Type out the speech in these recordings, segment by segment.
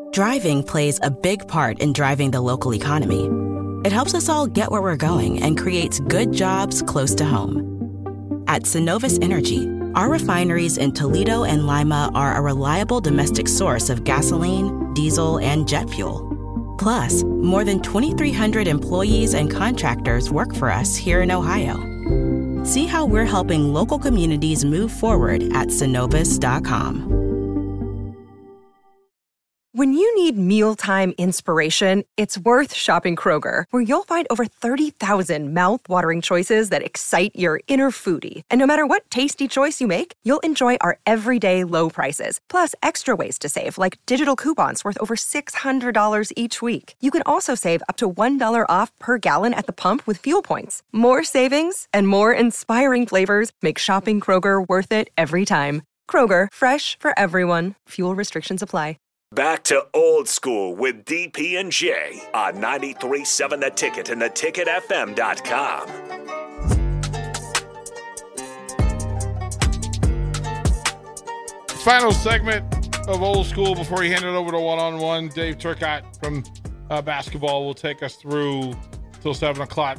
Driving plays a big part in driving the local economy. It helps us all get where we're going and creates good jobs close to home. At Synovus Energy, our refineries in Toledo and Lima are a reliable domestic source of gasoline, diesel, and jet fuel. Plus, more than 2,300 employees and contractors work for us here in Ohio. See how we're helping local communities move forward at Synovus.com. When you need mealtime inspiration, it's worth shopping Kroger, where you'll find over 30,000 mouth-watering choices that excite your inner foodie. And no matter what tasty choice you make, you'll enjoy our everyday low prices, plus extra ways to save, like digital coupons worth over $600 each week. You can also save up to $1 off per gallon at the pump with fuel points. More savings and more inspiring flavors make shopping Kroger worth it every time. Kroger, fresh for everyone. Fuel restrictions apply. Back to old school with DP and J on 93.7 The Ticket and theticketfm.com. Final segment of old school before we hand it over to one-on-one. Dave Turcotte from basketball will take us through till 7 o'clock.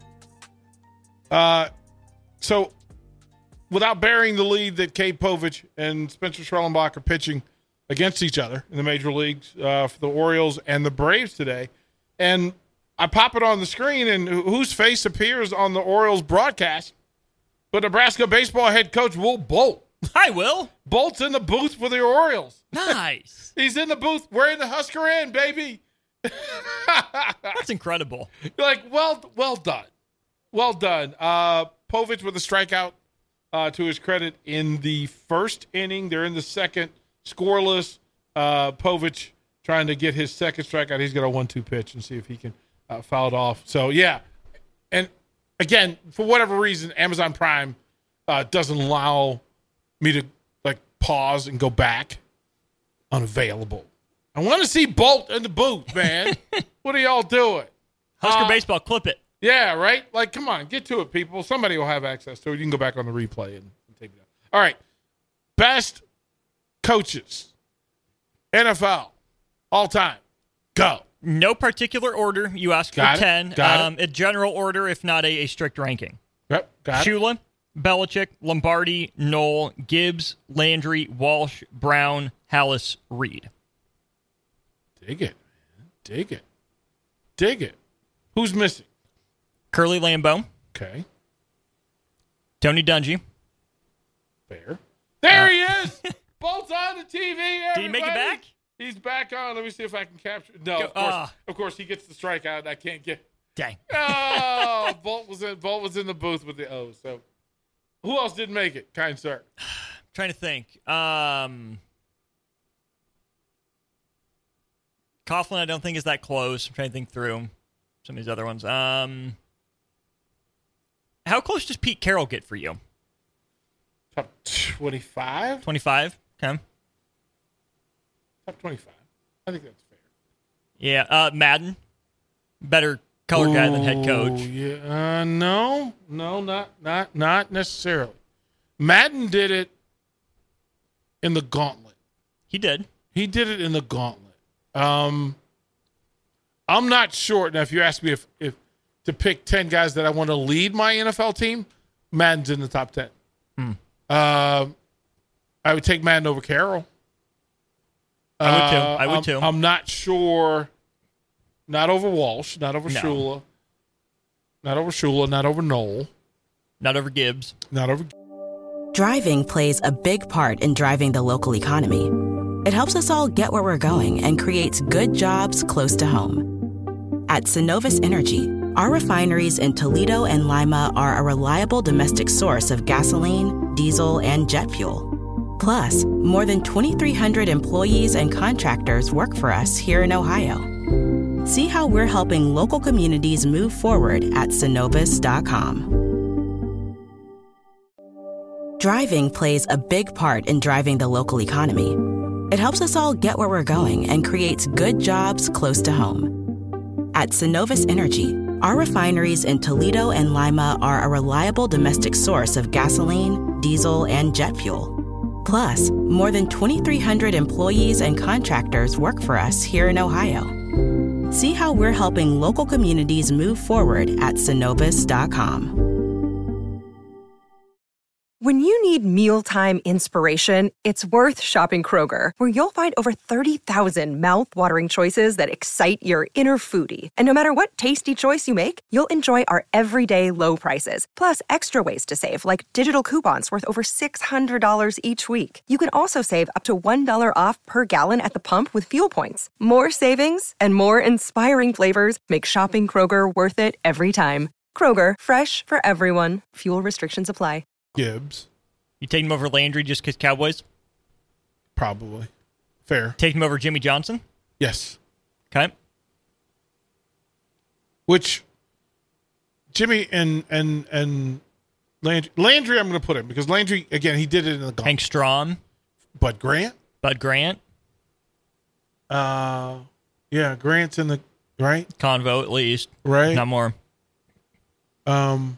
So without burying the lead that Cade Povich and Spencer Schwellenbach are pitching against each other in the major leagues for the Orioles and the Braves today. And I pop it on the screen, and whose face appears on the Orioles broadcast? But Nebraska baseball head coach Will Bolt. Hi, Will. Bolt's in the booth for the Orioles. Nice. He's in the booth wearing the Husker in, baby. That's incredible. You're like, well done. Well done. Povich with a strikeout to his credit in the first inning. They're in the second. Scoreless. Povich trying to get his second strikeout. He's got a 1-2 pitch and see if he can foul it off. So, yeah. And, again, for whatever reason, Amazon Prime doesn't allow me to, pause and go back. Unavailable. I want to see Bolt in the booth, man. What are y'all doing? Husker baseball, clip it. Yeah, right? Come on, get to it, people. Somebody will have access to it. You can go back on the replay and take it out. All right. Best coaches, NFL, all time. Go. No particular order. You asked for 10. A general order, if not a strict ranking. Yep, got it. Shula, Belichick, Lombardi, Knoll, Gibbs, Landry, Walsh, Brown, Hallis, Reed. Dig it, man. Dig it. Who's missing? Curly Lambeau. Okay. Tony Dungy. Fair. There he is! Bolt's on the TV, everybody. Did he make it back? He's back on. Let me see if I can capture. No, of course, he gets the strikeout. I can't get. Dang. Oh, Bolt was in the booth with the O. So, who else didn't make it, kind sir? I'm trying to think. Coughlin, I don't think is that close. I'm trying to think through some of these other ones. How close does Pete Carroll get for you? Top 25? 25? Okay. Top 25. I think that's fair. Yeah. Madden. Better color guy than head coach. Yeah. No, not necessarily. Madden did it in the gauntlet. He did. He did it in the gauntlet. I'm not sure. Now, if you ask me if to pick 10 guys that I want to lead my NFL team, Madden's in the top 10. I would take Madden over Carroll. I would too. I'm not sure. Not over Walsh. Not over Shula. Not over Shula. Not over Knoll. Not over Gibbs. Not over. Driving plays a big part in driving the local economy. It helps us all get where we're going and creates good jobs close to home. At Synovus Energy, our refineries in Toledo and Lima are a reliable domestic source of gasoline, diesel, and jet fuel. Plus, more than 2,300 employees and contractors work for us here in Ohio. See how we're helping local communities move forward at Synovus.com. Driving plays a big part in driving the local economy. It helps us all get where we're going and creates good jobs close to home. At Synovus Energy, our refineries in Toledo and Lima are a reliable domestic source of gasoline, diesel, and jet fuel. Plus, more than 2,300 employees and contractors work for us here in Ohio. See how we're helping local communities move forward at Synovus.com. When you need mealtime inspiration, it's worth shopping Kroger, where you'll find over 30,000 mouth-watering choices that excite your inner foodie. And no matter what tasty choice you make, you'll enjoy our everyday low prices, plus extra ways to save, like digital coupons worth over $600 each week. You can also save up to $1 off per gallon at the pump with fuel points. More savings and more inspiring flavors make shopping Kroger worth it every time. Kroger, fresh for everyone. Fuel restrictions apply. Gibbs. You take him over Landry just because Cowboys? Probably. Fair. Take him over Jimmy Johnson? Yes. Okay. Which Jimmy and Landry I'm going to put him, because Landry, again, he did it in the golf. Hank Strom. Bud Grant. Yeah, Grant's in the, right? Convo, at least. Right. Not more. Paul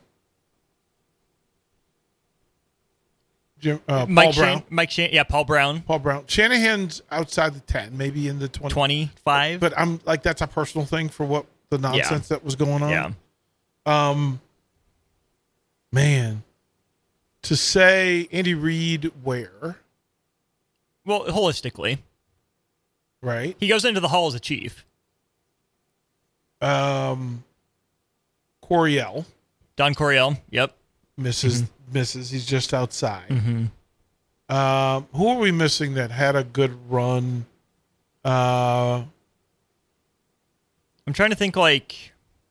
Brown. Paul Brown. Paul Brown. Shanahan's outside the 10, maybe in the 25. But I'm like, that's a personal thing for what the nonsense that was going on. Yeah. Man, to say Andy Reid where? Well, holistically. Right. He goes into the Hall as a Chief. Coryell. Don Coryell. Yep. Misses. He's just outside. Who are we missing that had a good run? I'm trying to think like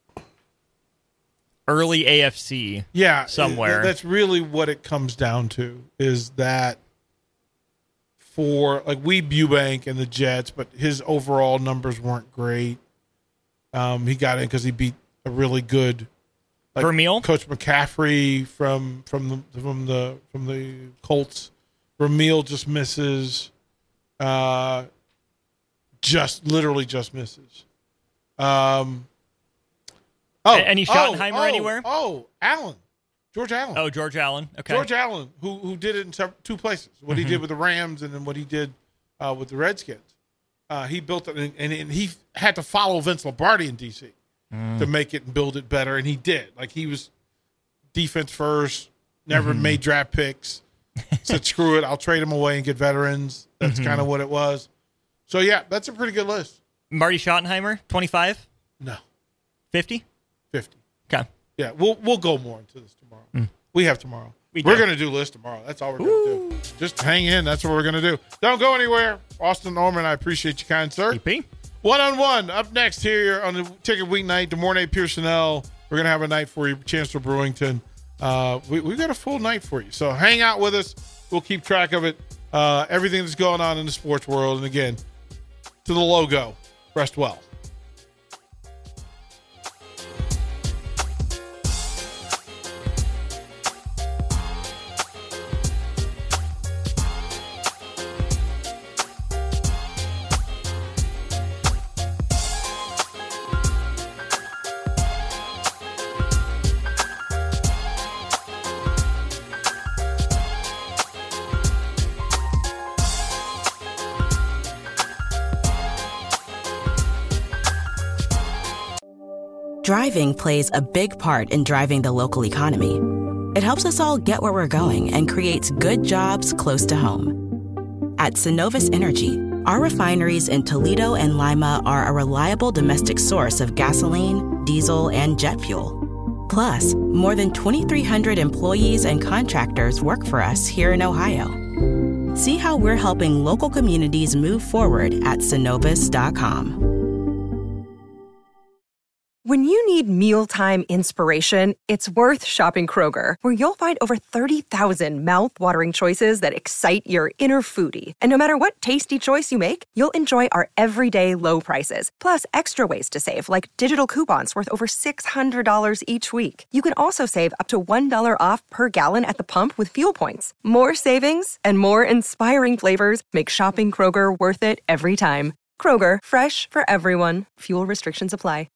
early AFC. Yeah. Somewhere. That's really what it comes down to, is that for like Weeb Eubank and the Jets, but his overall numbers weren't great. He got in because he beat a really good Vermeil? Coach McCaffrey from the Colts. Vermeil just misses. Literally just misses. Any Schottenheimer anywhere? Allen. George Allen. Oh, George Allen. Okay. George Allen, who did it in two places. What he did with the Rams and then what he did with the Redskins. He built it, and he had to follow Vince Lombardi in D.C. to make it and build it better, and he did. Like, he was defense first, never made draft picks, said, screw it, I'll trade him away and get veterans. That's kind of what it was. So, yeah, that's a pretty good list. Marty Schottenheimer, 25? No. 50? 50. Okay. Yeah, we'll go more into this tomorrow. We have tomorrow. We're going to do lists tomorrow. That's all we're going to do. Just hang in. That's what we're going to do. Don't go anywhere. Austin Norman, I appreciate you, kind sir. EP. One-on-one up next here on the Ticket Weeknight. DeMornay Pearsonell. We're going to have a night for you. Chancellor Brewington. We've got a full night for you. So hang out with us. We'll keep track of it. Everything that's going on in the sports world. And again, to the logo, rest well. Driving plays a big part in driving the local economy. It helps us all get where we're going and creates good jobs close to home. At Synovus Energy, our refineries in Toledo and Lima are a reliable domestic source of gasoline, diesel, and jet fuel. Plus, more than 2,300 employees and contractors work for us here in Ohio. See how we're helping local communities move forward at Synovus.com. When you need mealtime inspiration, it's worth shopping Kroger, where you'll find over 30,000 mouth-watering choices that excite your inner foodie. And no matter what tasty choice you make, you'll enjoy our everyday low prices, plus extra ways to save, like digital coupons worth over $600 each week. You can also save up to $1 off per gallon at the pump with fuel points. More savings and more inspiring flavors make shopping Kroger worth it every time. Kroger, fresh for everyone. Fuel restrictions apply.